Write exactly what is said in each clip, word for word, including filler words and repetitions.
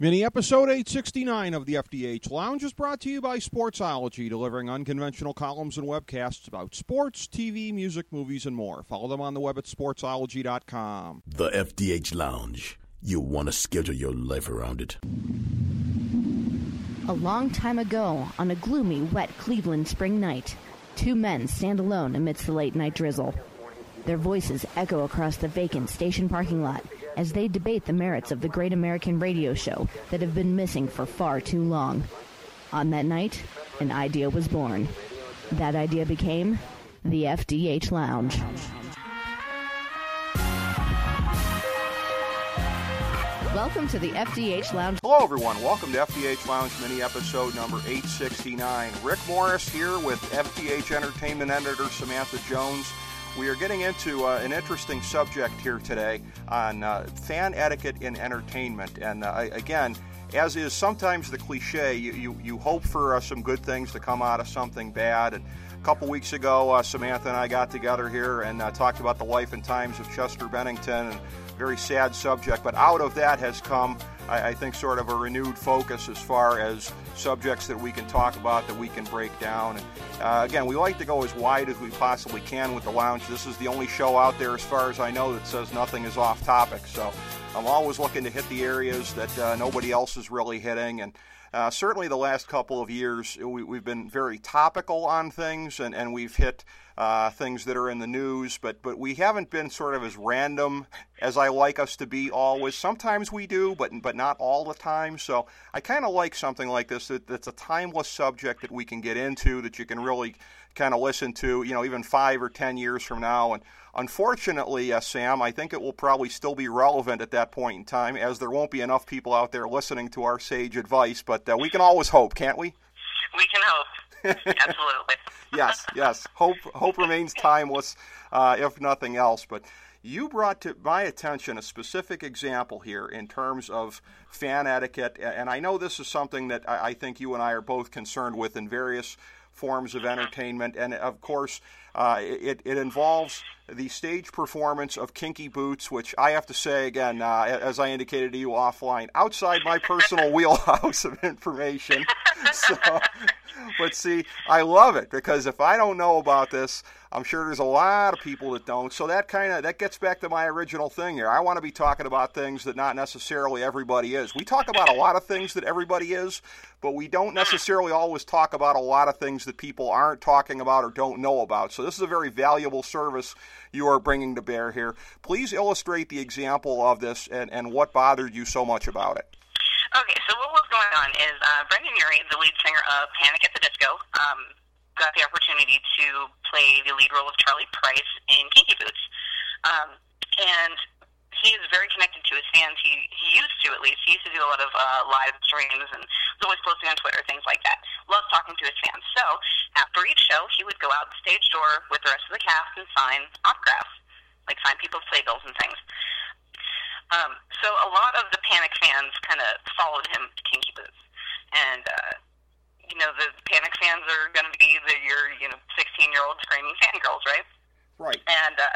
Mini episode eight sixty-nine of the F D H Lounge is brought to you by Sportsology, delivering unconventional columns and webcasts about sports, T V, music, movies, and more. Follow them on the web at sportsology dot com. The F D H Lounge. You'll want to schedule your life around it. A long time ago, on a gloomy, wet Cleveland spring night, two men stand alone amidst the late-night drizzle. Their voices echo across the vacant station parking lot as they debate the merits of the great American radio show that have been missing for far too long. On that night, an idea was born. That idea became the F D H Lounge. Welcome to the F D H Lounge. Hello, everyone. Welcome to F D H Lounge mini episode number eight sixty-nine. Rick Morris here with F D H Entertainment editor Samantha Jones. We are getting into uh, an interesting subject here today on uh, fan etiquette in entertainment. And uh, again, as is sometimes the cliche, you, you, you hope for uh, some good things to come out of something bad. And a couple weeks ago, uh, Samantha and I got together here and uh, talked about the life and times of Chester Bennington, and very sad subject. But out of that has come, I, I think, sort of a renewed focus as far as subjects that we can talk about, that we can break down. And uh, again, we like to go as wide as we possibly can with the lounge. This is the only show out there, as far as I know, that says nothing is off topic. So I'm always looking to hit the areas that uh, nobody else is really hitting. And uh, certainly the last couple of years, we, we've been very topical on things, and, and we've hit uh, things that are in the news, but, but we haven't been sort of as random as I like us to be always. Sometimes we do, but but not all the time. So I kind of like something like this, that, that's a timeless subject that we can get into, that you can really kind of listen to, you know, even five or ten years from now. And unfortunately, uh, Sam, I think it will probably still be relevant at that point in time, as there won't be enough people out there listening to our sage advice. But uh, we can always hope, can't we? We can hope. Absolutely. Yes, yes. Hope hope remains timeless, uh, if nothing else. But you brought to my attention a specific example here in terms of fan etiquette, and I know this is something that I think you and I are both concerned with in various forms of entertainment, and of course, uh, it, it involves the stage performance of Kinky Boots, which I have to say, again, uh, as I indicated to you offline, outside my personal wheelhouse of information. So, but see, I love it, because if I don't know about this, I'm sure there's a lot of people that don't. So that kind of that gets back to my original thing here. I want to be talking about things that not necessarily everybody is. We talk about a lot of things that everybody is, but we don't necessarily always talk about a lot of things that people aren't talking about or don't know about. So this is a very valuable service you are bringing to bear here. Please illustrate the example of this and, and what bothered you so much about it. Okay, so what was going on is uh, Brendan Urie, the lead singer of Panic at the Disco, um, got the opportunity to play the lead role of Charlie Price in Kinky Boots. Um, and he is very connected to his fans. He, he used to, at least. He used to do a lot of uh, live streams and was always posting on Twitter, things like that. Loves talking to his fans. So after each show, he would go out the stage door with the rest of the cast and sign autographs, like sign people's playbills and things. Um, so a lot of the Panic fans kind of followed him to Kinky Boots. And, uh, you know, the Panic fans are going to be the, your, you know, sixteen-year-old screaming fangirls, right? Right. And uh,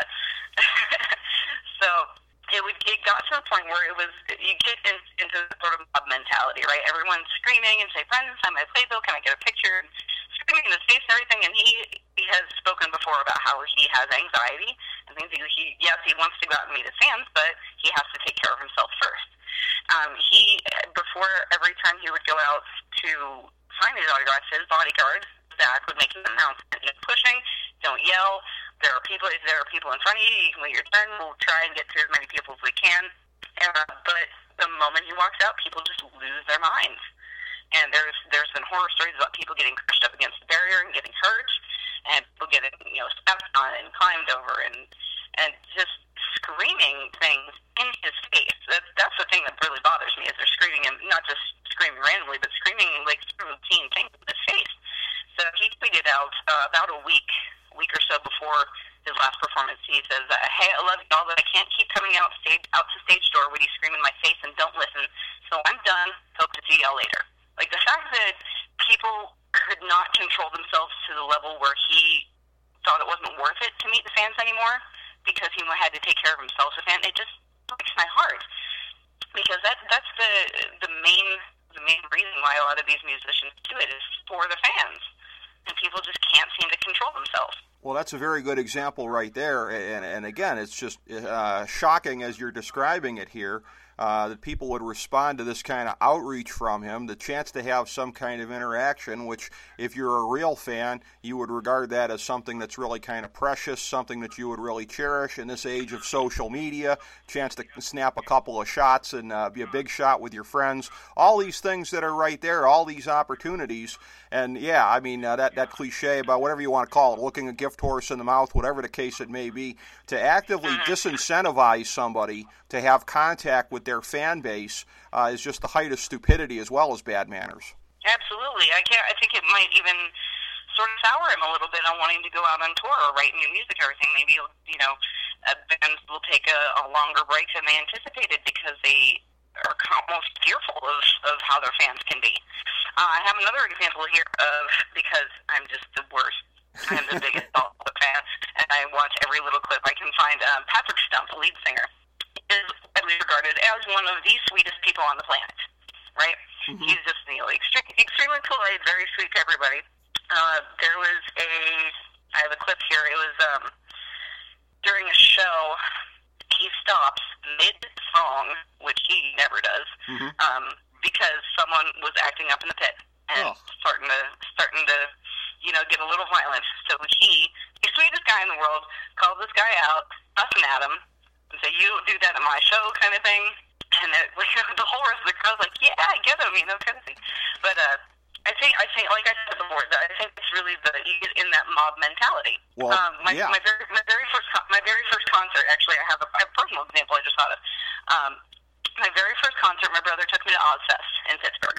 so it would it got to the point where it was, you get in, into sort of mob mentality, right? Everyone's screaming and say, Brendan, sign my playbill, can I get a picture? And screaming in his face and everything. And he, he has spoken before about how he has anxiety and things. He, he, yes, he wants to go out and meet his fans, but he has to take care of himself first. Um, he, before every time he would go out to sign his autographs, his bodyguard, Zach, would make an announcement. No pushing, don't yell. There are people. If there are people in front of you, you can wait your turn. We'll try and get to as many people as we can. Uh, but the moment he walks out, people just lose their minds. And there's there's been horror stories about people getting crushed up against the barrier and getting hurt, and people getting, you know, stepped on and climbed over, and and just screaming things in his face. That, that's the thing that really bothers me, is they're screaming, and not just screaming randomly, but screaming like routine things in his face. So he tweeted out uh, about a week, week or so before his last performance. He says, uh, "Hey, I love y'all, but I can't keep coming out stage out to stage door when you scream in my face and don't listen. So I'm done. Hope to see y'all later." Like, the fact that people could not control themselves to the level where he thought it wasn't worth it to meet the fans anymore because he had to take care of himself, and it just breaks my heart. because that that's the the main the main reason why a lot of these musicians do it is for the fans, and people just can't seem to control themselves. Well, that's a very good example right there, and, and again, it's just uh, shocking as you're describing it here. Uh, that people would respond to this kind of outreach from him, the chance to have some kind of interaction, which if you're a real fan, you would regard that as something that's really kind of precious, something that you would really cherish in this age of social media, chance to snap a couple of shots and uh, be a big shot with your friends, all these things that are right there, all these opportunities. And yeah, I mean, uh, that, that cliche about whatever you want to call it, looking a gift horse in the mouth, whatever the case it may be, to actively disincentivize somebody to have contact with their fan base uh, is just the height of stupidity as well as bad manners. Absolutely. I can't, I think it might even sort of sour him a little bit on wanting to go out on tour or write new music or everything. Maybe, you know, uh, bands will take a, a longer break than they anticipated because they are almost fearful of, of how their fans can be. Uh, I have another example here of, because I'm just the worst, I'm the biggest Ballad fan, and I watch every little clip I can find. Um, Patrick Stump, the lead singer, is widely regarded as one of the sweetest people on the planet, right? Mm-hmm. He's just, you know, extreme, extremely polite, very sweet to everybody. Uh, there was a, I have a clip here, it was um, during a show, he stops mid-song, which he never does, mm-hmm. um, because someone was acting up in the pit and oh. starting to, starting to, you know, get a little violent. So he, the sweetest guy in the world, called this guy out, fussing at him, and say, "You don't do that at my show," kind of thing. And it, like, the whole rest of the crowd's like, "Yeah, I get him," you know, kind of thing. But uh, I think, I think, like I said before, I think it's really the you get in that mob mentality. Well, um, my, yeah. my very, my very first, my very first concert. Actually, I have a, I have a personal example I just thought of. Um, my very first concert, my brother took me to Ozfest in Pittsburgh.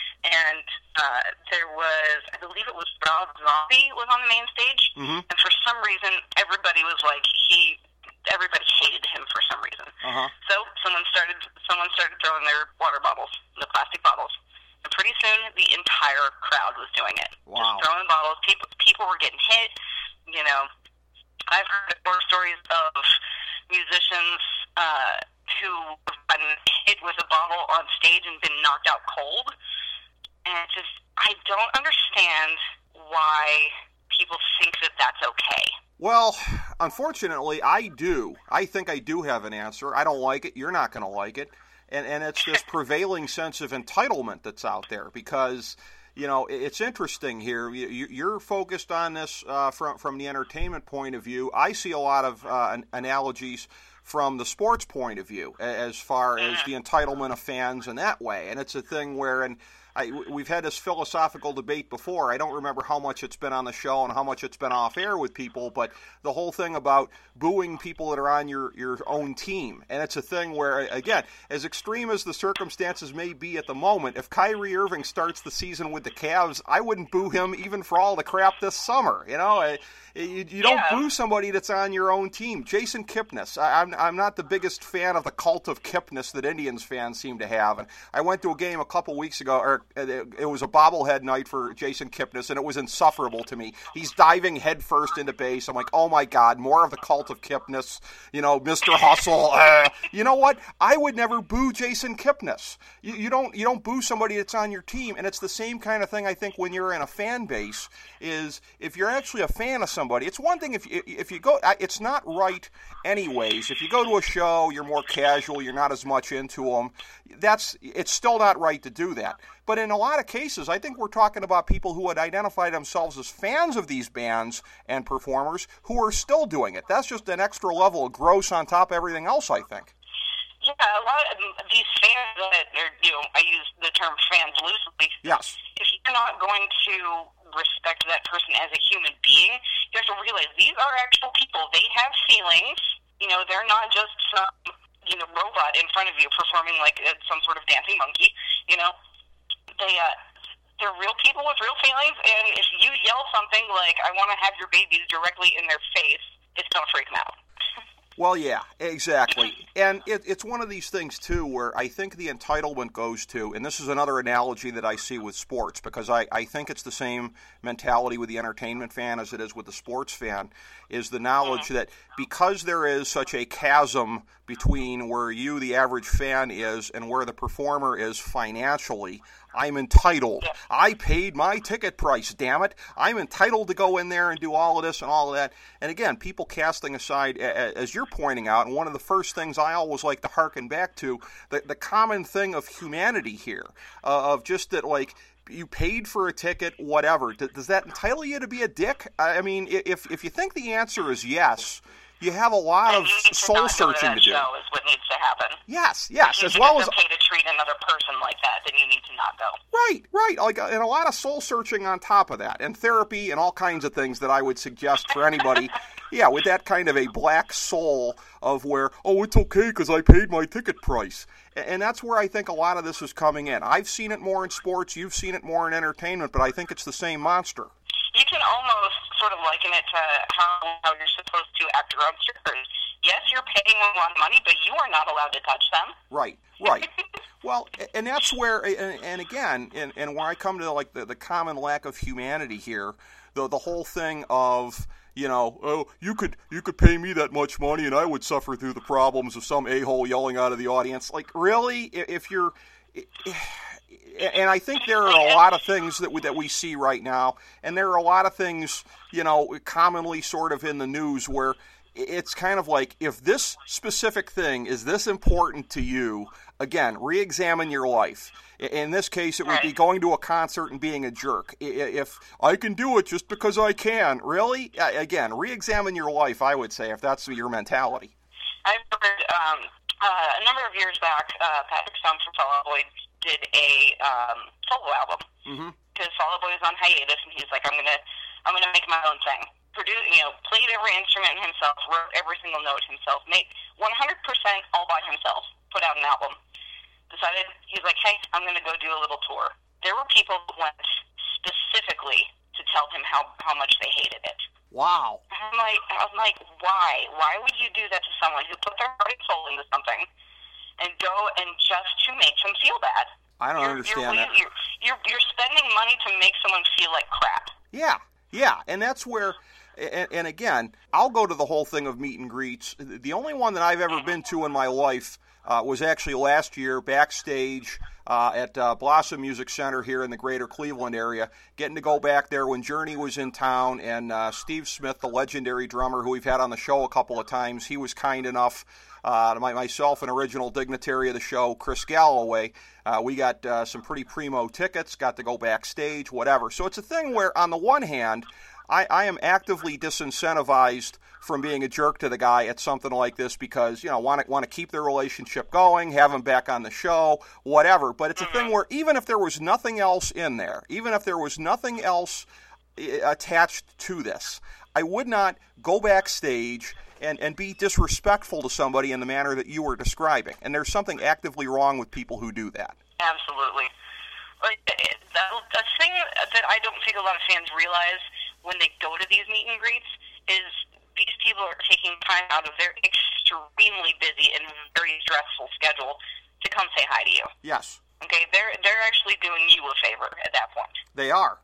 And uh, there was, I believe it was Rob Zombie was on the main stage, mm-hmm. and for some reason, everybody was like, he, everybody hated him for some reason. Uh-huh. So someone started, someone started throwing their water bottles, the plastic bottles, and pretty soon the entire crowd was doing it. Wow. Just throwing bottles. People, people were getting hit. You know, I've heard horror stories of musicians uh, who have gotten hit with a bottle on stage and been knocked out cold. And it's just, I don't understand why people think that that's okay. Well, unfortunately, I do. I think I do have an answer. I don't like it. You're not going to like it. And and it's this prevailing sense of entitlement that's out there because, you know, it's interesting here. You, you're focused on this uh, from, from the entertainment point of view. I see a lot of uh, analogies from the sports point of view as far as the entitlement of fans in that way. And it's a thing where, and I, we've had this philosophical debate before. I don't remember how much it's been on the show and how much it's been off air with people, but the whole thing about booing people that are on your, your own team. And it's a thing where, again, as extreme as the circumstances may be at the moment, if Kyrie Irving starts the season with the Cavs, I wouldn't boo him even for all the crap this summer. You know, you, you don't yeah. boo somebody that's on your own team. Jason Kipnis, I, I'm, I'm not the biggest fan of the cult of Kipnis that Indians fans seem to have. And I went to a game a couple weeks ago, or it was a bobblehead night for Jason Kipnis, and it was insufferable to me. He's diving headfirst into base. I'm like, oh my God, more of the cult of Kipnis, you know, Mister Hustle. Uh, you know what? I would never boo Jason Kipnis. You, you don't you don't boo somebody that's on your team, and it's the same kind of thing I think when you're in a fan base, is if you're actually a fan of somebody, it's one thing if you, if you go, it's not right anyways. If you go to a show, you're more casual, you're not as much into them, that's, it's still not right to do that. But in a lot of cases, I think we're talking about people who would identify themselves as fans of these bands and performers who are still doing it. That's just an extra level of gross on top of everything else, I think. Yeah, a lot of these fans that are, you know, I use the term fans loosely. Yes. If you're not going to respect that person as a human being, you have to realize these are actual people. They have feelings. You know, they're not just some, you know, robot in front of you performing like uh, some sort of dancing monkey. You know, they uh, they're real people with real feelings. And if you yell something like "I want to have your babies" directly in their face, it's gonna freak them out. Well, yeah, exactly. And it, it's one of these things, too, where I think the entitlement goes to, and this is another analogy that I see with sports, because I, I think it's the same mentality with the entertainment fan as it is with the sports fan, is the knowledge that because there is such a chasm between where you, the average fan, is and where the performer is financially, I'm entitled. I paid my ticket price, damn it. I'm entitled to go in there and do all of this and all of that. And again, people casting aside, as you're pointing out, and one of the first things I always like to hearken back to, the, the common thing of humanity here, uh, of just that, like, you paid for a ticket, whatever. Does that entitle you to be a dick? I mean, if if you think the answer is yes, you have a lot of soul searching to do. Show is what needs to happen. Yes, yes, if as well as it's okay to treat another person like that, then you need to not go. Right, right, like, and a lot of soul searching on top of that, and therapy and all kinds of things that I would suggest for anybody. Yeah, with that kind of a black soul of where, oh, it's okay because I paid my ticket price. And that's where I think a lot of this is coming in. I've seen it more in sports, you've seen it more in entertainment, but I think it's the same monster. You can almost sort of liken it to how, how you're supposed to act around strippers. Yes, you're paying them a lot of money, but you are not allowed to touch them. Right, right. Well, and that's where, and, and again, and, and where I come to like the, the common lack of humanity here, the the whole thing of, you know, oh, you could you could pay me that much money and I would suffer through the problems of some a-hole yelling out of the audience. Like, really? If you're... And I think there are a lot of things that we, that we see right now, and there are a lot of things, you know, commonly sort of in the news where it's kind of like, if this specific thing is this important to you, again, re-examine your life. In this case, it would be going to a concert and being a jerk. If I can do it just because I can, really? Again, re-examine your life, I would say, if that's your mentality. I remember um, uh, a number of years back, uh, Patrick Stump from Fall Out Boy did a um, solo album. Mm-hmm. Because Fall Out Boy was on hiatus, and he's like, I'm gonna, I'm gonna make my own thing. Produce, you know, played every instrument himself, wrote every single note himself, made one hundred percent all by himself. Put out an album. Decided, he's like, hey, I'm gonna go do a little tour. There were people who went specifically to tell him how how much they hated it. Wow. I'm like, I'm like, why? Why would you do that to someone who put their heart and soul into something? And go and just to make them feel bad. I don't you're, understand you're, that. You're, you're, you're spending money to make someone feel like crap. Yeah, yeah, and that's where, and, and again, I'll go to the whole thing of meet and greets. The only one that I've ever been to in my life uh, was actually last year backstage uh, at uh, Blossom Music Center here in the greater Cleveland area, getting to go back there when Journey was in town, and uh, Steve Smith, the legendary drummer who we've had on the show a couple of times, he was kind enough. Uh, my, myself, an original dignitary of the show, Chris Galloway, uh, we got uh, some pretty primo tickets, got to go backstage, whatever. So it's a thing where, on the one hand, I, I am actively disincentivized from being a jerk to the guy at something like this because, you know, want to want to keep their relationship going, have him back on the show, whatever. But it's a thing where even if there was nothing else in there, even if there was nothing else attached to this, I would not go backstage and, and be disrespectful to somebody in the manner that you were describing. And there's something actively wrong with people who do that. Absolutely. But the, the thing that I don't think a lot of fans realize when they go to these meet and greets is these people are taking time out of their extremely busy and very stressful schedule to come say hi to you. Yes. Okay, they're they're actually doing you a favor at that point. They are.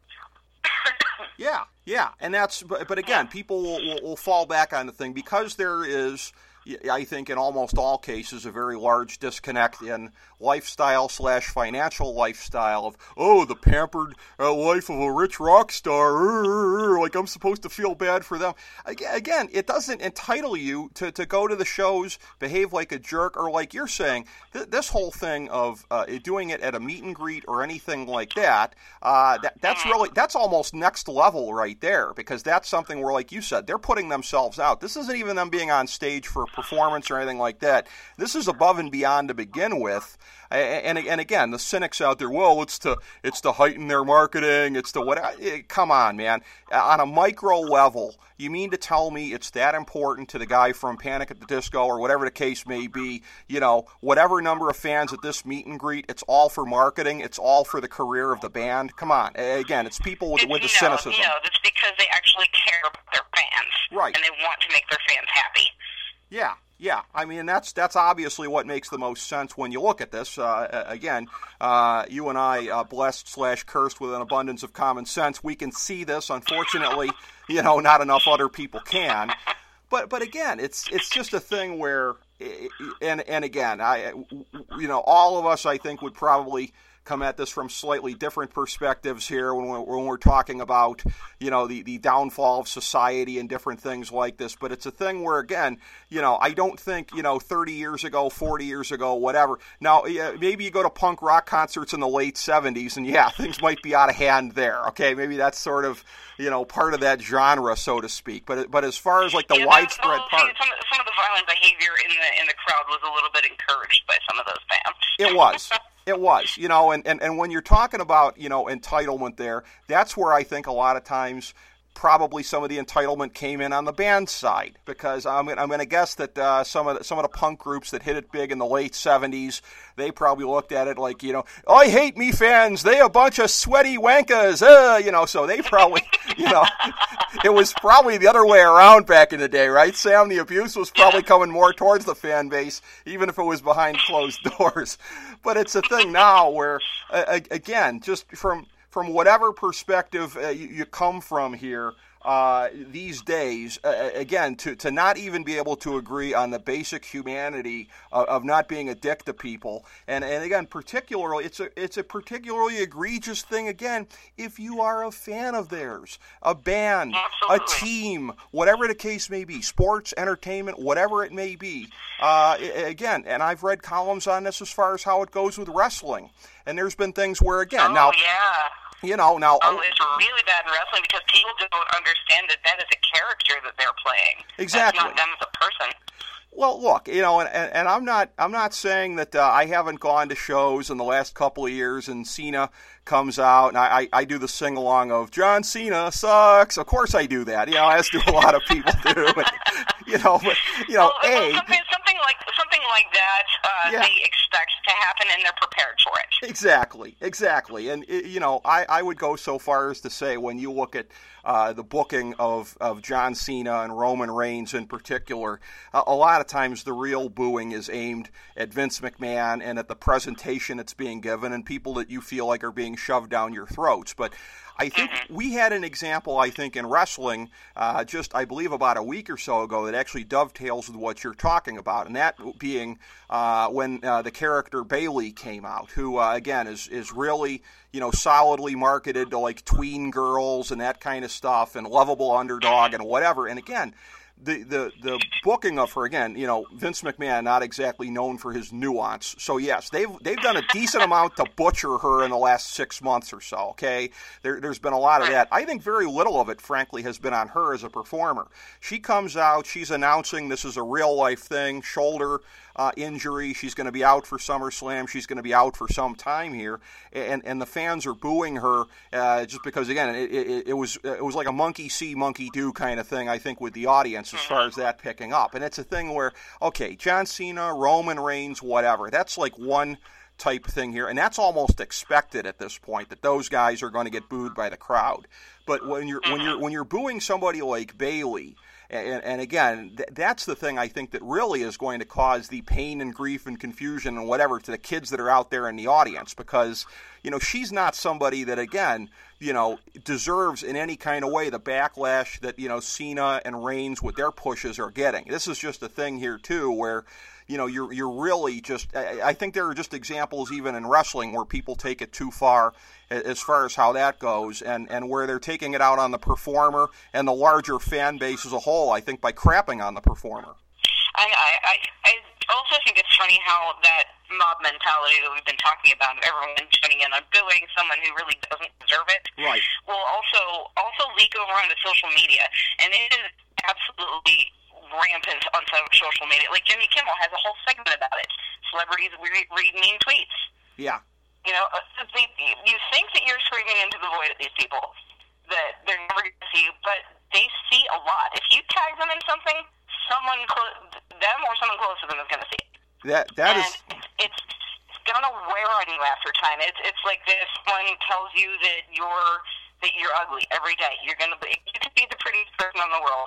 Yeah, yeah, and that's, but, but again, people will, will, will fall back on the thing because there is, I think in almost all cases, a very large disconnect in lifestyle slash financial lifestyle of, oh, the pampered uh, life of a rich rock star, like I'm supposed to feel bad for them. Again, it doesn't entitle you to, to go to the shows, behave like a jerk, or like you're saying, th- this whole thing of uh, doing it at a meet and greet or anything like that, uh, that that's really, that's almost next level right there, because that's something where, like you said, they're putting themselves out. This isn't even them being on stage for a performance or anything like that. This is above and beyond to begin with. And, and and again, the cynics out there, well, it's to it's to heighten their marketing. It's to what? Come on, man. On a micro level, you mean to tell me it's that important to the guy from Panic at the Disco or whatever the case may be? You know, whatever number of fans at this meet and greet, it's all for marketing. It's all for the career of the band. Come on. Again, it's people with, with the no, cynicism. No, it's because they actually care about their fans. Right. And they want to make their fans happy. Yeah, yeah. I mean, that's that's obviously what makes the most sense when you look at this. Uh, again, uh, you and I, uh, blessed slash cursed with an abundance of common sense, we can see this. Unfortunately, you know, not enough other people can. But but again, it's it's just a thing where, and and again, I, you know, all of us, I think, would probably come at this from slightly different perspectives here when we're, when we're talking about, you know, the, the downfall of society and different things like this. But it's a thing where, again, you know, I don't think, you know, thirty years ago, forty years ago, whatever. Now, yeah, maybe you go to punk rock concerts in the late seventies, and yeah, things might be out of hand there. Okay, maybe that's sort of, you know, part of that genre, so to speak. But but as far as like the yeah, widespread well, part, some, some of the violent behavior in the in the crowd was a little bit encouraged by some of those bands. It was. It was, you know, and, and, and when you're talking about, you know, entitlement there, that's where I think a lot of times probably some of the entitlement came in on the band side, because I'm, I'm going to guess that uh, some of the, some of the punk groups that hit it big in the late seventies, they probably looked at it like, you know, I hate me fans, they a bunch of sweaty wankas, uh, you know, so they probably, you know, it was probably the other way around back in the day, right, Sam? The abuse was probably coming more towards the fan base, even if it was behind closed doors. But it's a thing now where, uh, again, just from from whatever perspective uh, you, you come from here, uh, these days, uh, again, to, to not even be able to agree on the basic humanity of, of not being a dick to people, and, and again, particularly, it's a it's a particularly egregious thing, again, if you are a fan of theirs, a band, Absolutely. a team, whatever the case may be, sports, entertainment, whatever it may be. Uh, again, and I've read columns on this as far as how it goes with wrestling, and there's been things where, again, oh, now, yeah. you know, now, oh, it's really bad in wrestling because people don't understand that that is a character that they're playing. Exactly. That's not them as a person. Well, look, you know, and, and, and I'm not I'm not saying that uh, I haven't gone to shows in the last couple of years and Cena comes out and I, I, I do the sing-along of John Cena sucks. Of course I do that, you know, as do a lot of people do. But, you know, but, you know, well, A... Something, something, like, something like that uh, yeah. they expect to happen and they're prepared for it. Exactly, exactly. And, you know, I, I would go so far as to say when you look at uh, the booking of, of John Cena and Roman Reigns in particular, uh, a lot of times the real booing is aimed at Vince McMahon and at the presentation that's being given and people that you feel like are being shoved down your throats. But I think mm-hmm. we had an example, I think, in wrestling uh, just, I believe, about a week or so ago that actually dovetails with what you're talking about, and that being uh, when uh, the character Bayley came out, who, uh, again, is, is really, you know, solidly marketed to, like, tween girls and that kind of stuff and lovable underdog and whatever. And, again, The, the the booking of her, again, you know, Vince McMahon, not exactly known for his nuance. So, yes, they've they've done a decent amount to butcher her in the last six months or so, okay? There, there's been a lot of that. I think very little of it, frankly, has been on her as a performer. She comes out, she's announcing this is a real-life thing, shoulder uh, injury. She's going to be out for SummerSlam. She's going to be out for some time here. And and the fans are booing her uh, just because, again, it, it, it was it was like a monkey see, monkey do kind of thing, I think, with the audience as far as that picking up. And it's a thing where, okay, John Cena, Roman Reigns, whatever, that's like one type thing here, and that's almost expected at this point that those guys are going to get booed by the crowd. But when you're when you're when you're booing somebody like Bayley, and, and again, th- that's the thing I think that really is going to cause the pain and grief and confusion and whatever to the kids that are out there in the audience, because, you know, she's not somebody that, again, you know, deserves in any kind of way the backlash that, you know, Cena and Reigns with their pushes are getting. This is just a thing here, too, where, you know, you're you're really just, I, I think there are just examples even in wrestling where people take it too far as far as how that goes, and, and where they're taking it out on the performer and the larger fan base as a whole, I think, by crapping on the performer. I, I, I also think it's funny how that mob mentality that we've been talking about, everyone tuning in on booing someone who really doesn't deserve it, right, will also also leak over onto social media, and it is absolutely rampant on social media. Like Jimmy Kimmel has a whole segment about it. Celebrities read, read mean tweets. Yeah. You know, they, you think that you're screaming into the void at these people, that they're never going to see you, but they see a lot. If you tag them in something, someone, clo- them or someone close to them is going to see it. That that and is. It's, it's going to wear on you after time. It's it's like this one tells you that you're that you're ugly every day. You're going to be, you could be the prettiest person in the world.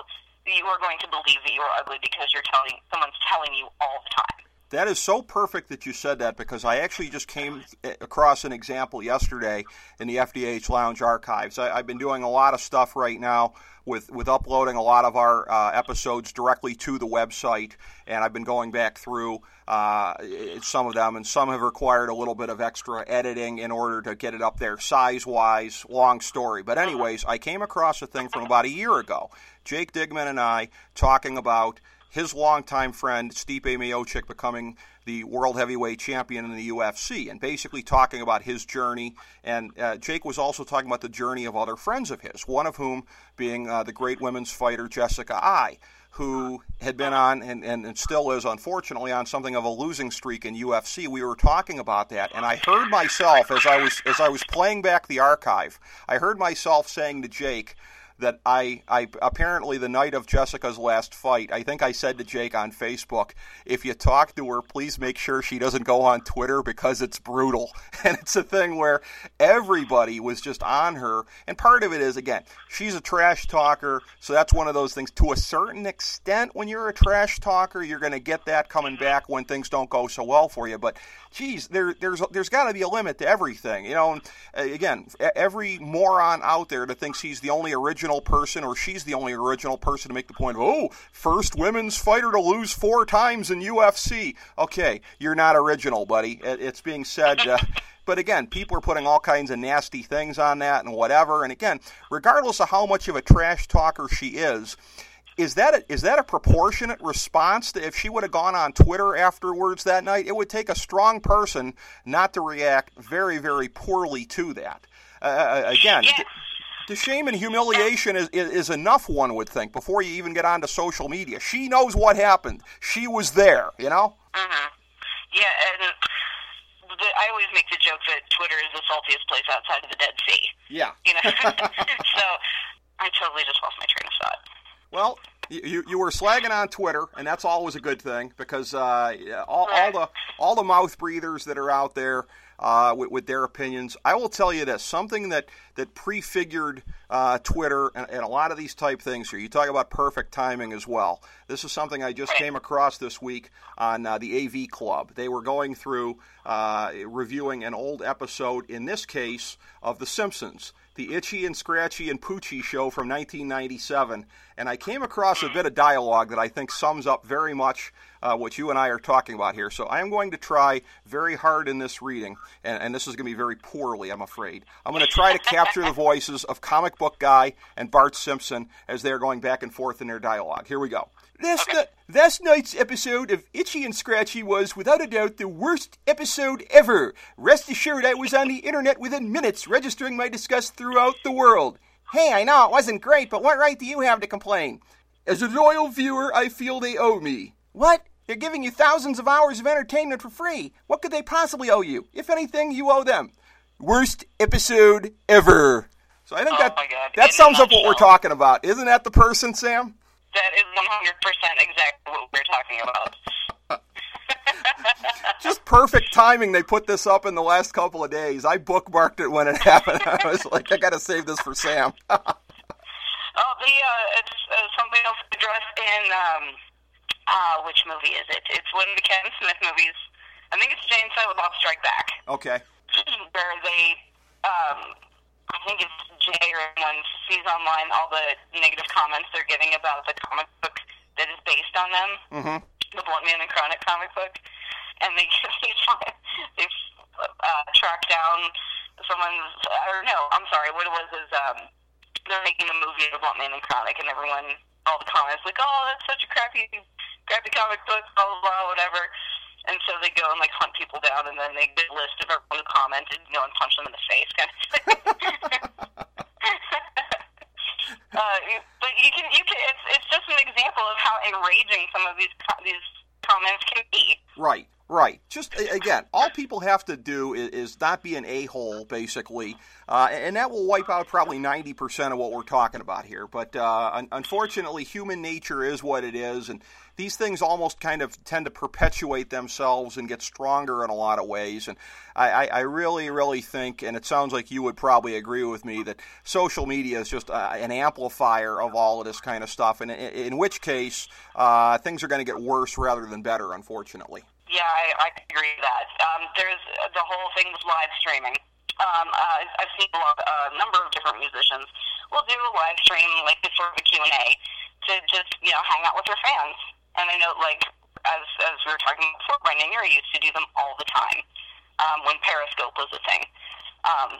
you are going to believe that you are ugly because you're telling someone's telling you all the time. That is so perfect that you said that, because I actually just came across an example yesterday in the F D H Lounge archives. I, I've been doing a lot of stuff right now with, with uploading a lot of our uh, episodes directly to the website, and I've been going back through uh, some of them, and some have required a little bit of extra editing in order to get it up there size-wise, long story. But anyways, I came across a thing from about a year ago. Jake Digman and I talking about his longtime friend, Stipe Miocic, becoming the world heavyweight champion in the U F C, and basically talking about his journey. And uh, Jake was also talking about the journey of other friends of his, one of whom being uh, the great women's fighter Jessica Eye, who had been on, and, and, and still is, unfortunately, on something of a losing streak in U F C. We were talking about that, and I heard myself, as I was as I was playing back the archive, I heard myself saying to Jake that I, I apparently the night of Jessica's last fight, I think I said to Jake on Facebook, if you talk to her, please make sure she doesn't go on Twitter because it's brutal. And it's a thing where everybody was just on her. And part of it is, again, she's a trash talker, so that's one of those things. To a certain extent, when you're a trash talker, you're going to get that coming back when things don't go so well for you. But, geez, there, there's there's got to be a limit to everything. You know, and again, every moron out there that thinks he's the only original person, or she's the only original person to make the point of, oh, first women's fighter to lose four times in U F C. Okay, you're not original, buddy. It's being said. Uh, but again, people are putting all kinds of nasty things on that and whatever. And again, regardless of how much of a trash talker she is, Is that a, is that a proportionate response to if she would have gone on Twitter afterwards that night? It would take a strong person not to react very, very poorly to that. Uh, again, yeah. the shame and humiliation is, is, is enough, one would think, before you even get onto social media. She knows what happened. She was there, you know? Mm-hmm. Yeah, and the, I always make the joke that Twitter is the saltiest place outside of the Dead Sea. Yeah. You know? So I totally just lost my train of thought. Well, you you were slagging on Twitter, and that's always a good thing, because uh, all, all the all the mouth breathers that are out there uh, with, with their opinions. I will tell you this: something that that prefigured uh, Twitter and, and a lot of these type things here. You talk about perfect timing as well. This is something I just came across this week on uh, the A V Club. They were going through uh, reviewing an old episode, in this case, of The Simpsons, the Itchy and Scratchy and Poochie show from nineteen ninety-seven, and I came across a bit of dialogue that I think sums up very much uh, what you and I are talking about here. So I am going to try very hard in this reading, and, and this is going to be very poorly, I'm afraid. I'm going to try to capture the voices of Comic Book Guy and Bart Simpson as they're going back and forth in their dialogue. Here we go. Last, okay. ni- last night's episode of Itchy and Scratchy was, without a doubt, the worst episode ever. Rest assured I was on the internet within minutes, registering my disgust throughout the world. Hey, I know it wasn't great, but what right do you have to complain? As a loyal viewer, I feel they owe me. What? They're giving you thousands of hours of entertainment for free. What could they possibly owe you? If anything, you owe them. Worst episode ever. So I think oh that my God. that In sums up what nutshell. we're talking about. Isn't that the person, Sam? That is one hundred percent exactly what we're talking about. Just perfect timing. They put this up in the last couple of days. I bookmarked it when it happened. I was like, I got to save this for Sam. Oh, the uh, it's uh, something else addressed in um, uh, which movie is it? It's one of the Kevin Smith movies. I think it's Jane Silent Bob Strike Back. Okay. Where they, um, I think it's Jay or anyone sees online all the negative comments they're giving about the comic book that is based on them, Mm-hmm. the Blunt Man and Chronic comic book, and they they've uh, tracked down someone's, or no, I'm sorry, what it was is um, they're making a movie of Blunt Man and Chronic, and everyone, all the comments like, oh, that's such a crappy, crappy comic book, blah blah blah, whatever. And so they go and like hunt people down, and then they get a list of everyone who commented, you know, and punch them in the face, kind of thing. uh, but you can, you can. It's, it's just an example of how enraging some of these co- these comments can be. Right, Right. Just, again, all people have to do is, is not be an a-hole, basically, uh, and that will wipe out probably ninety percent of what we're talking about here. But uh, un- unfortunately, human nature is what it is, and these things almost kind of tend to perpetuate themselves and get stronger in a lot of ways. And I, I, I really, really think, and it sounds like you would probably agree with me, that social media is just uh, an amplifier of all of this kind of stuff, and in, in which case uh, things are going to get worse rather than better, unfortunately. Yeah, I, I agree with that. Um, there's the whole thing with live streaming. Um, uh, I've seen a, lot, a number of different musicians will do a live stream, like this sort of a Q and A, to just, you know, hang out with their fans. And I know, like, as as we were talking before, Brian Inger used to do them all the time um, when Periscope was a thing. Um,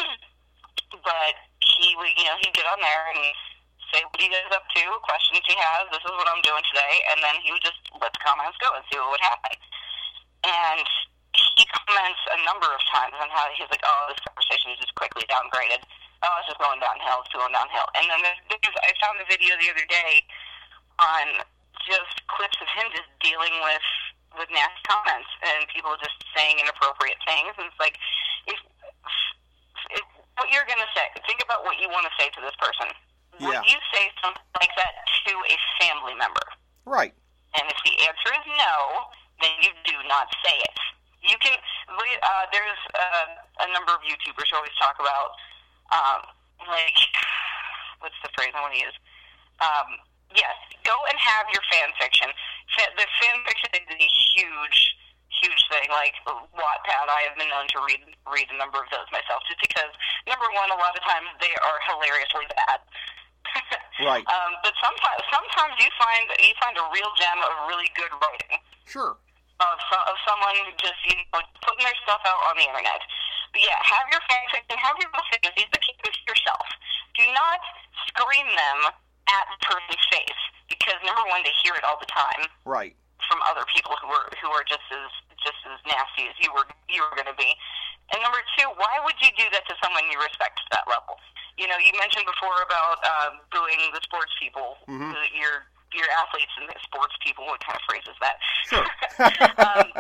but he would, you know, he'd get on there and say what he is up to, questions he has, this is what I'm doing today, and then he would just let the comments go and see what would happen. And he comments a number of times on how he's like, oh, this conversation is just quickly downgraded. Oh, it's just going downhill, it's going downhill. And then there's, there's, I found a video the other day on just clips of him just dealing with with nasty comments and people just saying inappropriate things. And it's like, if, if what you're going to say, think about what you want to say to this person. Yeah. Would you say something like that to a family member? Right. And if the answer is no, then you do not say it. You can. Uh, there's uh, a number of YouTubers who always talk about, um, like, what's the phrase I want to use? Um, yes, go and have your fan fiction. Fa- the fan fiction is a huge, huge thing. Like Wattpad, I have been known to read read a number of those myself, just because number one, a lot of times they are hilariously bad. Right. Um, but sometimes, sometimes you find you find a real gem of really good writing. Sure. Of, of someone just, you know, putting their stuff out on the internet. But yeah, have your fan fiction, have your little fantasies, but keep them to yourself. Do not scream them at the person's face, because number one, they hear it all the time. Right. From other people who are who are just as just as nasty as you were you were going to be. And number two, why would you do that to someone you respect to that level? You know, you mentioned before about uh, booing the sports people, mm-hmm. the, your your athletes and the sports people. What kind of phrase is that? Sure. um,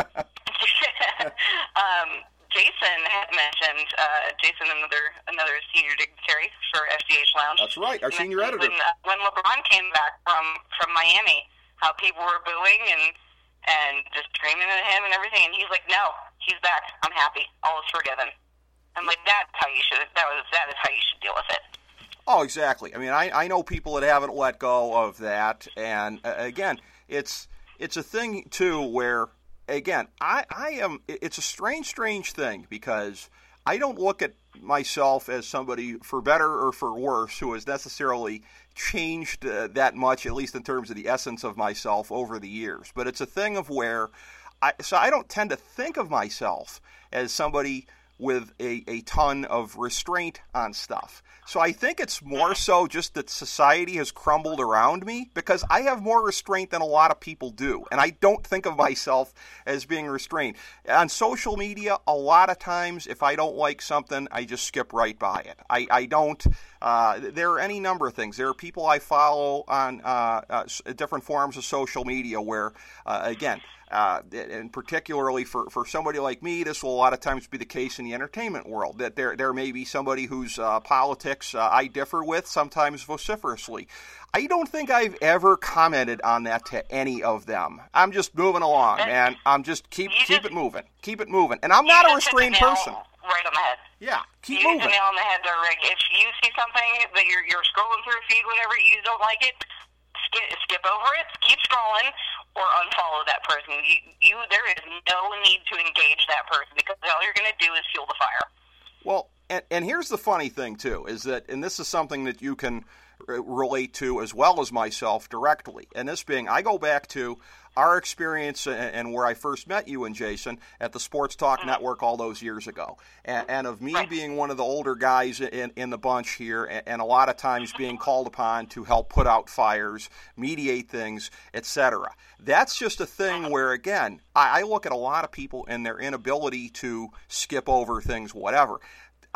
um, Jason had mentioned uh, Jason, another another senior dignitary for F D H Lounge. That's right, our senior editor. When, uh, when LeBron came back from, from Miami, how people were booing and and just screaming at him and everything, and he's like, "No, he's back. I'm happy. All is forgiven." I'm like, "That's how you should. That was that is how you should deal with it." Oh, exactly. I mean, I, I know people that haven't let go of that, and uh, again, it's it's a thing too where, again, I, I am. It's a strange, strange thing, because I don't look at myself as somebody, for better or for worse, who has necessarily changed uh, that much, at least in terms of the essence of myself over the years. But it's a thing of where, I, so I don't tend to think of myself as somebody with a, a ton of restraint on stuff. So I think it's more so just that society has crumbled around me, because I have more restraint than a lot of people do, and I don't think of myself as being restrained. On social media, a lot of times, if I don't like something, I just skip right by it. I, I don't, uh, there are any number of things. There are people I follow on uh, uh, different forms of social media where, uh, again, Uh, and particularly for, for somebody like me, this will a lot of times be the case in the entertainment world, that there there may be somebody whose uh, politics uh, I differ with, sometimes vociferously. I don't think I've ever commented on that to any of them. I'm just moving along, man. I'm just keep you keep just, it moving, keep it moving. And I'm not a restrained person. Right on the head. Yeah, keep you moving. You hit the nail on the head there, Rick. If you see something that you're you're scrolling through a feed, whatever, you don't like it, skip, skip over it, keep scrolling, or unfollow that person. You, you, there is no need to engage that person, because all you're going to do is fuel the fire. Well, and, and here's the funny thing, too, is that, and this is something that you can relate to as well as myself directly, and this being, I go back to our experience and where I first met you and Jason at the Sports Talk mm-hmm. Network all those years ago, and, and of me right. being one of the older guys in, in the bunch here, and, and a lot of times being called upon to help put out fires, mediate things, et cetera. That's just a thing where, again, I, I look at a lot of people and their inability to skip over things, whatever.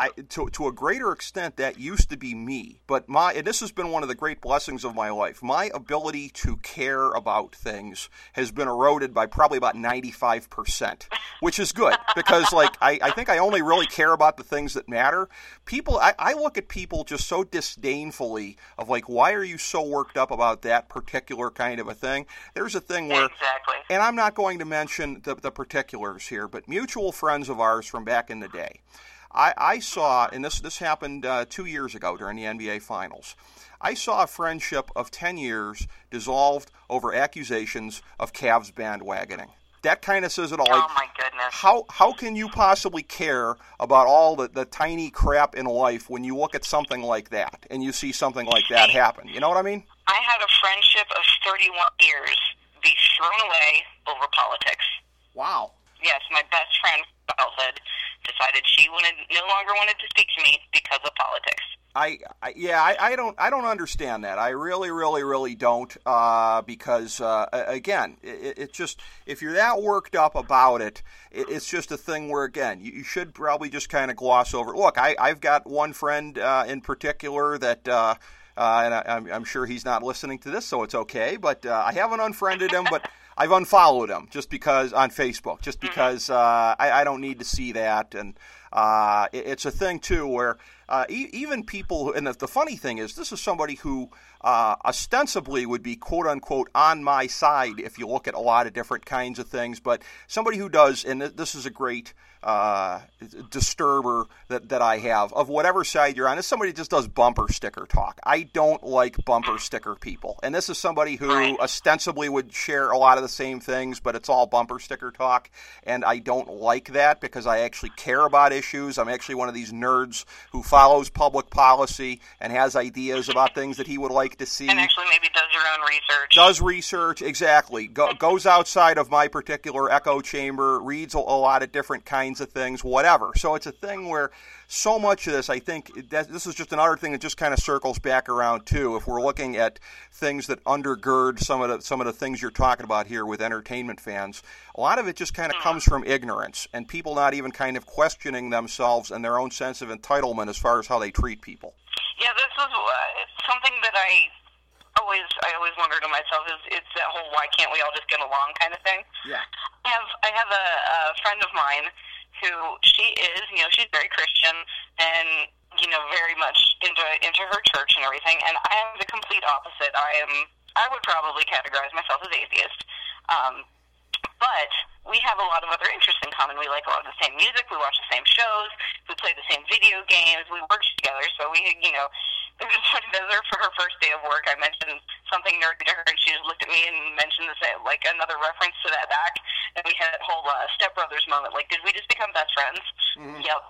I, to to a greater extent, that used to be me. But my and this has been one of the great blessings of my life. My ability to care about things has been eroded by probably about ninety-five percent, which is good because, like, I, I think I only really care about the things that matter. People, I, I look at people just so disdainfully of like, why are you so worked up about that particular kind of a thing? There's a thing where, exactly. and I'm not going to mention the, the particulars here, but mutual friends of ours from back in the day. I, I saw, and this this happened uh, two years ago during the N B A Finals, I saw a friendship of ten years dissolved over accusations of Cavs bandwagoning. That kind of says it all. Oh, like, my goodness. How how can you possibly care about all the, the tiny crap in life when you look at something like that and you see something like that happen? You know what I mean? I had a friendship of thirty-one years be thrown away over politics. Wow. Yes, my best friend from childhood decided she wanted no longer wanted to speak to me because of politics. I, I yeah, I, I don't I don't understand that. I really, really, really don't. Uh, because uh, again, it, it just if you're that worked up about it, it it's just a thing where again you, you should probably just kind of gloss over. Look, I I've got one friend uh, in particular that. Uh, Uh, and I, I'm, I'm sure he's not listening to this, so it's okay. But uh, I haven't unfriended him, but I've unfollowed him just because on Facebook, just because uh, I, I don't need to see that. And uh, it, it's a thing too where uh, e- even people. And the, the funny thing is, this is somebody who uh, ostensibly would be quote unquote on my side if you look at a lot of different kinds of things. But somebody who does, and this is a great. Uh, disturber that, that I have of whatever side you're on is somebody who just does bumper sticker talk. I don't like bumper sticker people. And this is somebody who right. ostensibly would share a lot of the same things, but it's all bumper sticker talk. And I don't like that because I actually care about issues. I'm actually one of these nerds who follows public policy and has ideas about things that he would like to see. And actually maybe does your own research. Does research, exactly. Go, goes outside of my particular echo chamber, reads a, a lot of different kinds of things, whatever. So it's a thing where so much of this, I think, that this is just another thing that just kind of circles back around too. If we're looking at things that undergird some of the some of the things you're talking about here with entertainment fans, a lot of it just kind of mm. comes from ignorance and people not even kind of questioning themselves and their own sense of entitlement as far as how they treat people. Yeah, this is uh, something that I always I always wonder to myself is it's that whole why can't we all just get along kind of thing. Yeah. I have I have a, a friend of mine who she is, you know, she's very Christian and, you know, very much into into her church and everything, and I am the complete opposite. I am I would probably categorize myself as atheist. Um, but we have a lot of other interests in common. We like a lot of the same music, we watch the same shows, we play the same video games, we work together, so we, you know, it was funny that for her first day of work, I mentioned something nerdy to her, and she just looked at me and mentioned the same, like another reference to that back, and we had that whole uh, Step Brothers moment, like, did we just become best friends? Mm-hmm. Yep.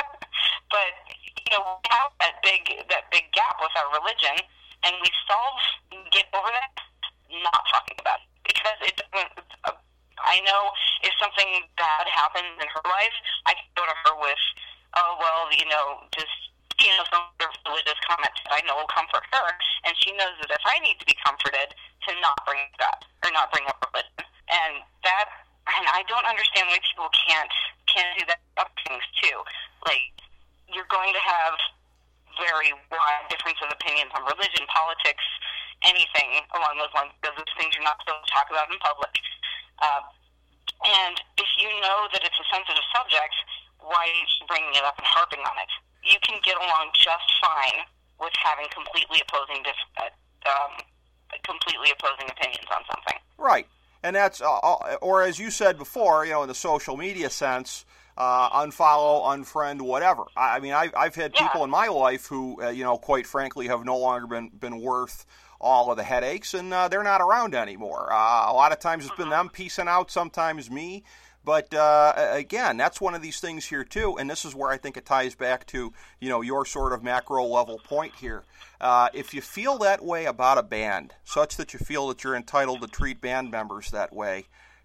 But, you know, we have that big, that big gap with our religion, and we solve, get over that, not talking about it, because it doesn't, uh, I know if something bad happens in her life, I can go to her with, oh, well, you know, just, you know, some sort of religious comment that I know will comfort her, and she knows that if I need to be comforted, to not bring it up, or not bring up religion. And that, and I don't understand why people can't, can't do that up things, too. Like, you're going to have very wide difference of opinions on religion, politics, anything along those lines, because those things you're not supposed to talk about in public. Uh, and if you know that it's a sensitive subject, why are you bringing it up and harping on it? You can get along just fine with having completely opposing, uh, um, completely opposing opinions on something. Right, and that's, uh, or as you said before, you know, in the social media sense, uh, unfollow, unfriend, whatever. I, I mean, I've, I've had yeah. people in my life who, uh, you know, quite frankly, have no longer been been worth all of the headaches, and uh, they're not around anymore. Uh, a lot of times it's been them piecing out, sometimes me. But, uh, again, that's one of these things here, too, and this is where I think it ties back to, you know, your sort of macro-level point here. Uh, if you feel that way about a band, such that you feel that you're entitled to treat band members that way,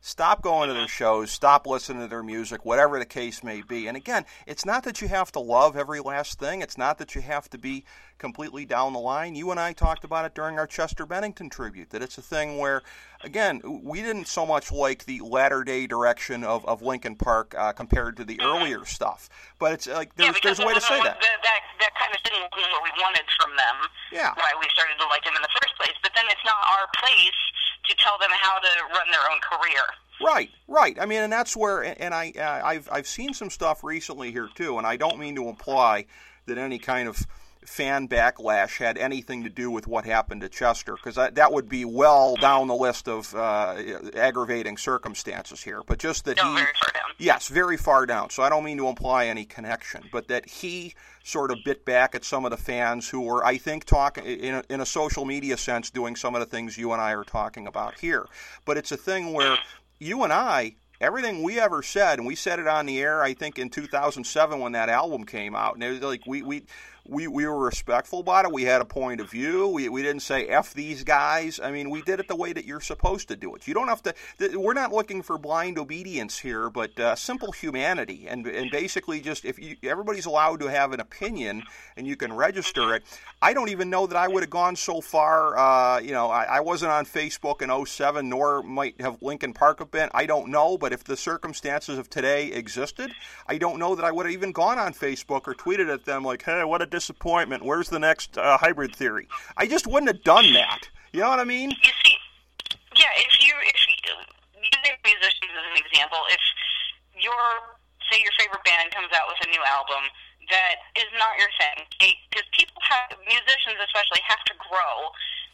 Stop going to their shows, stop listening to their music, whatever the case may be. And again, it's not that you have to love every last thing. It's not that you have to be completely down the line. You and I talked about it during our Chester Bennington tribute, that it's a thing where, again, we didn't so much like the latter-day direction of, of Linkin Park uh, compared to the mm-hmm. earlier stuff. But it's like there's, yeah, there's a way to say that. that. That, that kind of didn't mean what we wanted from them, yeah. why we started to like them in the first place. But then it's not our place to tell them how to run their own career. Right, right. I mean, and that's where, and I, uh, I've, I've seen some stuff recently here too, and I don't mean to imply that any kind of fan backlash had anything to do with what happened to Chester, because that, that would be well down the list of uh, aggravating circumstances here. But just that no, he, very far down. yes, very far down. So I don't mean to imply any connection, but that he sort of bit back at some of the fans who were, I think, talking in a, in a social media sense, doing some of the things you and I are talking about here. But it's a thing where you and I, everything we ever said, and we said it on the air, I think in two thousand seven when that album came out, and it was like we we we, we were respectful about it. We had a point of view. We we didn't say F these guys. I mean, we did it the way that you're supposed to do it. You don't have to. We're not looking for blind obedience here, but uh, simple humanity, and and basically just if you, everybody's allowed to have an opinion and you can register it. I don't even know that I would have gone so far. Uh, you know, I, I wasn't on Facebook in oh seven, nor might have Linkin Park have been. I don't know, but if the circumstances of today existed, I don't know that I would have even gone on Facebook or tweeted at them like, hey, what a disappointment. Where's the next uh, Hybrid Theory? I just wouldn't have done that. You know what I mean? You see, yeah, if you, if you, using musicians as an example, if your, say your favorite band comes out with a new album that is not your thing, because people have, musicians especially, have to grow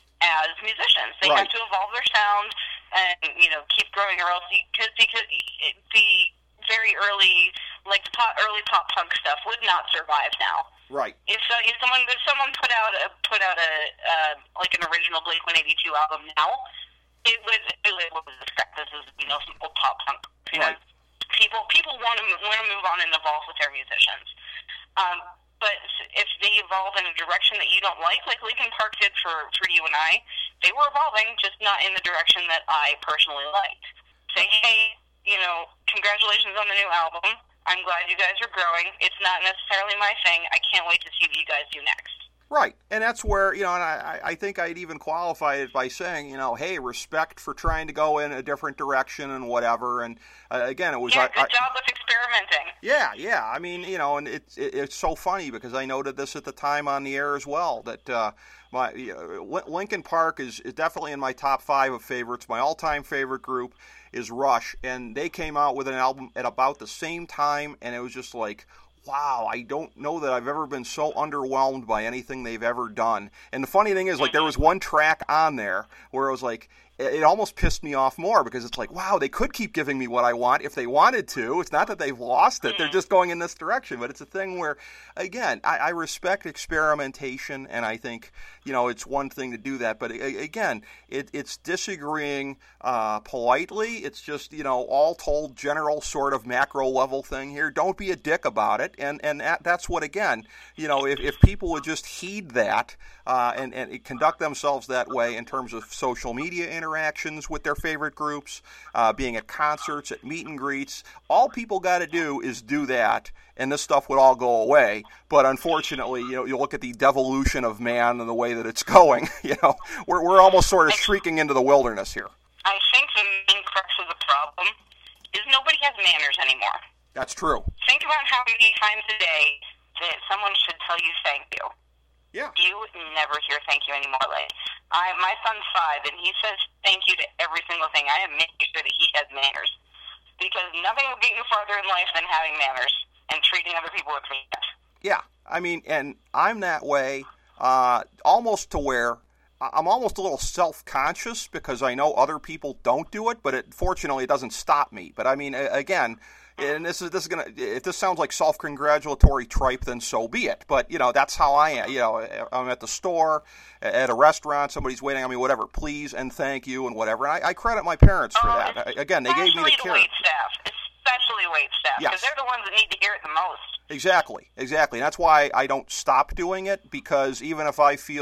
as musicians. They right. have to evolve their sound and, you know, keep growing, or else, because, because the very early, like the pop, early pop punk stuff would not survive now. Right. If, uh, if someone if someone put out a put out a uh, like an original Blink one eighty-two album now, it would it would describe this as, you know, some old pop punk. You right. know? People people want to want to move on and evolve with their musicians. Um, but if they evolve in a direction that you don't like, like Linkin Park did for, for you and I, they were evolving, just not in the direction that I personally liked. Say, hey, you know, congratulations on the new album. I'm glad you guys are growing. It's not necessarily my thing. I can't wait to see what you guys do next. Right, and that's where, you know, and I, I think I'd even qualify it by saying, you know, hey, respect for trying to go in a different direction and whatever, and uh, again, it was... Yeah, I, good I, job with experimenting. Yeah, yeah, I mean, you know, and it's it, it's so funny because I noted this at the time on the air as well, that uh, my you know, Linkin Park is, is definitely in my top five of favorites. My all-time favorite group is Rush, and they came out with an album at about the same time, and it was just like... wow, I don't know that I've ever been so underwhelmed by anything they've ever done. And the funny thing is, like, there was one track on there where it was like, it almost pissed me off more because it's like, wow, they could keep giving me what I want if they wanted to. It's not that they've lost it. They're just going in this direction. But it's a thing where, again, I, I respect experimentation, and I think, you know, it's one thing to do that. But, again, it, it's disagreeing uh, politely. It's just, you know, all told general sort of macro level thing here. Don't be a dick about it. And and that, that's what, again, you know, if, if people would just heed that uh, and, and conduct themselves that way in terms of social media interactions, interactions with their favorite groups, uh, being at concerts, at meet and greets. All people got to do is do that, and this stuff would all go away. But unfortunately, you know, you look at the devolution of man and the way that it's going. You know, we're we're almost sort of shrieking into the wilderness here. I think the main crux of the problem is nobody has manners anymore. That's true. Think about how many times a day that someone should tell you thank you. Yeah. You never hear thank you anymore. Like, I, my son's five, and he says thank you to every single thing. I am making sure that he has manners. Because nothing will get you farther in life than having manners and treating other people with respect. Yeah. I mean, and I'm that way uh, almost to where I'm almost a little self-conscious because I know other people don't do it, but it, fortunately it doesn't stop me. But, I mean, again... and this is this is gonna. If this sounds like self-congratulatory tripe, then so be it. But you know, that's how I am. You know, I'm at the store, at a restaurant, somebody's waiting on me, whatever. Please and thank you and whatever. And I, I credit my parents for oh, that. Again, they gave me the care. Especially the wait staff, especially wait staff, because yes. they're the ones that need to hear it the most. Exactly, exactly. And that's why I don't stop doing it, because even if I feel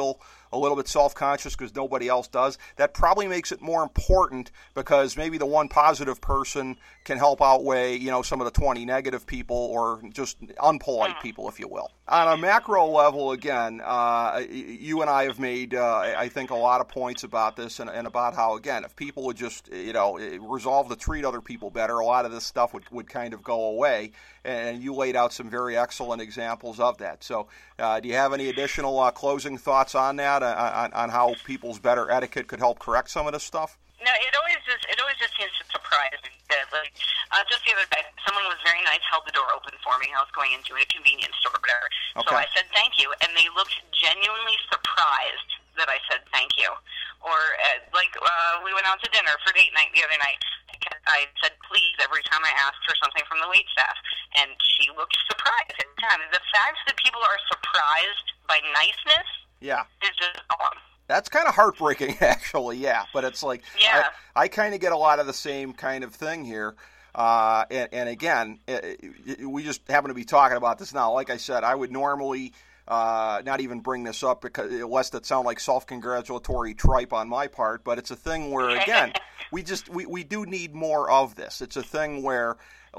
a little bit self-conscious because nobody else does, that probably makes it more important because maybe the one positive person can help outweigh, you know, some of the twenty negative people or just unpolite people, if you will. On a macro level, again, uh, you and I have made, uh, I think, a lot of points about this and, and about how, again, if people would just, you know, resolve to treat other people better, a lot of this stuff would, would kind of go away. And you laid out some very excellent examples of that. So uh, do you have any additional uh, closing thoughts on that, uh, on, on how people's better etiquette could help correct some of this stuff? No, it always just it always just seems to surprise me that, like, uh, just the other day, someone was very nice, held the door open for me. I was going into a convenience store or whatever. Okay. So I said thank you, and they looked genuinely surprised that I said thank you. Or, uh, like, uh, we went out to dinner for date night the other night. I said please every time I asked for something from the wait staff, and she looked surprised every time. The fact that people are surprised by niceness yeah. is just odd. That's kind of heartbreaking, actually, yeah. But it's like, yeah. I, I kind of get a lot of the same kind of thing here. Uh, and, and again, it, it, we just happen to be talking about this now. Like I said, I would normally uh, not even bring this up because lest it sound like self-congratulatory tripe on my part. But it's a thing where, again, we just we, we do need more of this. It's a thing where,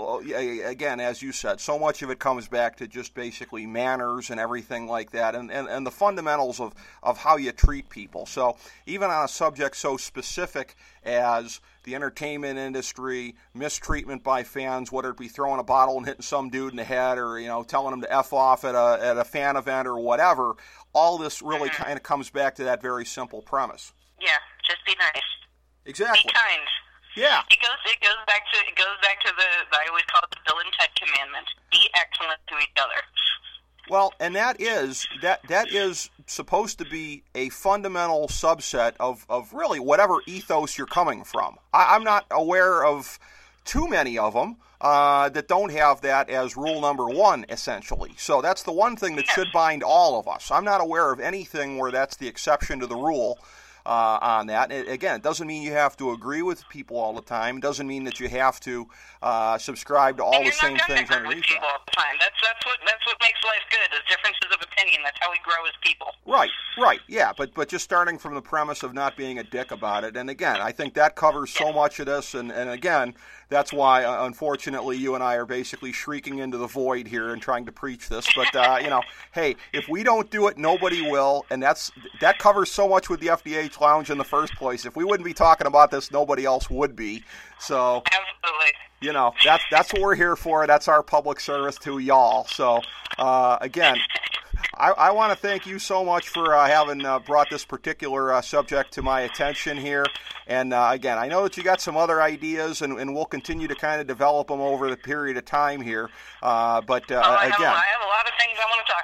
again, as you said, so much of it comes back to just basically manners and everything like that, and, and, and the fundamentals of, of how you treat people. So even on a subject so specific as the entertainment industry, mistreatment by fans, whether it be throwing a bottle and hitting some dude in the head or, you know, telling him to F off at a, at a fan event or whatever, all this really mm-hmm. kind of comes back to that very simple premise. Yeah, just be nice. Exactly. Be kind. Yeah. It goes. It goes back to. It goes back to the. I always call it the Bill and Ted commandment: be excellent to each other. Well, and that is that that is supposed to be a fundamental subset of, of really whatever ethos you're coming from. I, I'm not aware of too many of them uh, that don't have that as rule number one, essentially. So that's the one thing that yes. should bind all of us. I'm not aware of anything where that's the exception to the rule. Uh, on that. It, again, it doesn't mean you have to agree with people all the time. It doesn't mean that you have to uh, subscribe to all and the same things underneath people all the time. That's that's what that's what makes life good. Is differences of opinion. That's how we grow as people. Right, right, yeah. But but just starting from the premise of not being a dick about it. And again, I think that covers so yeah. much of this. And, and again, that's why uh, unfortunately you and I are basically shrieking into the void here and trying to preach this. But uh, you know, hey, if we don't do it, nobody will. And that's that covers so much with the F D H Lounge in the first place. If we wouldn't be talking about this, nobody else would be. So, absolutely. You know, that's that's what we're here for. That's our public service to y'all. So, uh, again, I, I want to thank you so much for uh, having uh, brought this particular uh, subject to my attention here. And uh, again, I know that you got some other ideas, and, and we'll continue to kind of develop them over the period of time here. Uh, but uh, oh, I again, have, I have a lot of things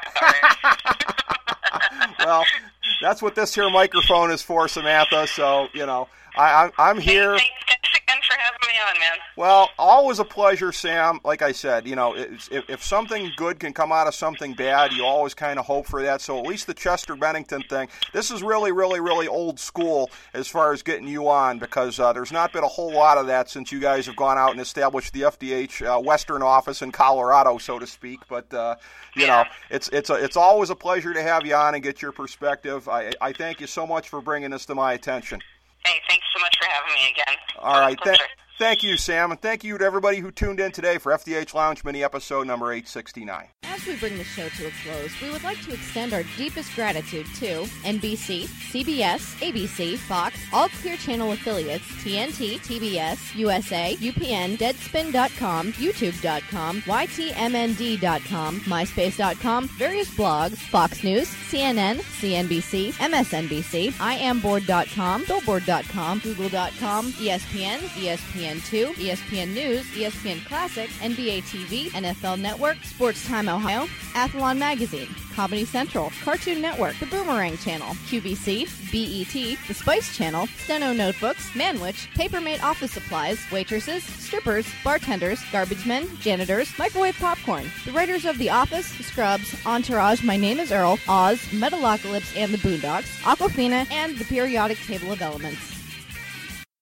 I want to talk about. Well, that's what this here microphone is for, Samantha. So, you know, I, I'm, I'm here. Thanks, thanks again for having me on, man. Well, always a pleasure, Sam. Like I said, you know, it's, if, if something good can come out of something bad, you always kind of hope for that. So at least the Chester Bennington thing, this is really, really, really old school as far as getting you on, because uh, there's not been a whole lot of that since you guys have gone out and established the F D H uh, Western office in Colorado, so to speak. But, uh, you yeah. know, it's it's a, it's always a pleasure to have you on and get your perspective. I, I thank you so much for bringing this to my attention. Hey, thanks so much for having me again. All right. Th- thank you, Sam. And thank you to everybody who tuned in today for F D H Lounge mini episode number eight sixty-nine. As we bring the show to a close, we would like to extend our deepest gratitude to N B C, C B S, A B C, Fox, all Clear Channel affiliates, T N T, T B S, U S A, U P N, Deadspin dot com, YouTube dot com, Y T M N D dot com, MySpace dot com, various blogs, Fox News, C N N, C N B C, M S N B C, I am board dot com, Billboard dot com, Google dot com, E S P N, E S P N two, E S P N News, E S P N Classic, N B A T V, N F L Network, Sports Time Ohio, Athlon Magazine, Comedy Central, Cartoon Network, The Boomerang Channel, Q V C, B E T, The Spice Channel, Steno Notebooks, Manwich, Papermate Office Supplies, Waitresses, Strippers, Bartenders, Garbage Men, Janitors, Microwave Popcorn, the writers of The Office, Scrubs, Entourage, My Name is Earl, Oz, Metalocalypse and the Boondocks, Aquafina, and The Periodic Table of Elements.